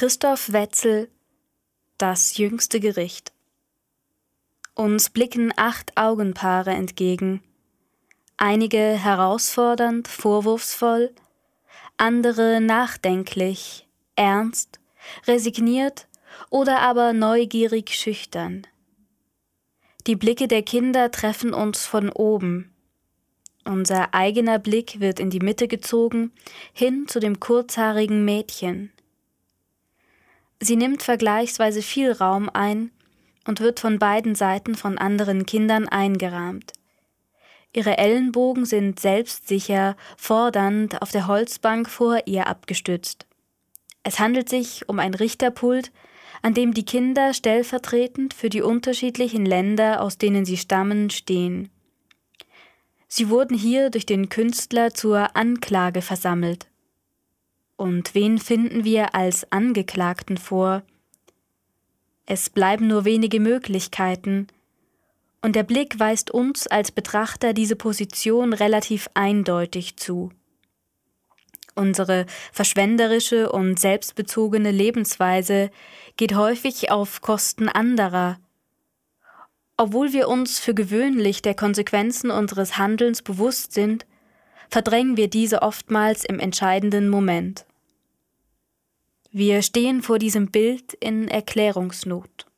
Christoph Wetzel, Das jüngste Gericht. Uns blicken 8 Augenpaare entgegen, einige herausfordernd, vorwurfsvoll, andere nachdenklich, ernst, resigniert oder aber neugierig schüchtern. Die Blicke der Kinder treffen uns von oben. Unser eigener Blick wird in die Mitte gezogen, hin zu dem kurzhaarigen Mädchen. Sie nimmt vergleichsweise viel Raum ein und wird von beiden Seiten von anderen Kindern eingerahmt. Ihre Ellenbogen sind selbstsicher, fordernd auf der Holzbank vor ihr abgestützt. Es handelt sich um ein Richterpult, an dem die Kinder stellvertretend für die unterschiedlichen Länder, aus denen sie stammen, stehen. Sie wurden hier durch den Künstler zur Anklage versammelt. Und wen finden wir als Angeklagten vor? Es bleiben nur wenige Möglichkeiten, und der Blick weist uns als Betrachter diese Position relativ eindeutig zu. Unsere verschwenderische und selbstbezogene Lebensweise geht häufig auf Kosten anderer. Obwohl wir uns für gewöhnlich der Konsequenzen unseres Handelns bewusst sind, verdrängen wir diese oftmals im entscheidenden Moment. Wir stehen vor diesem Bild in Erklärungsnot.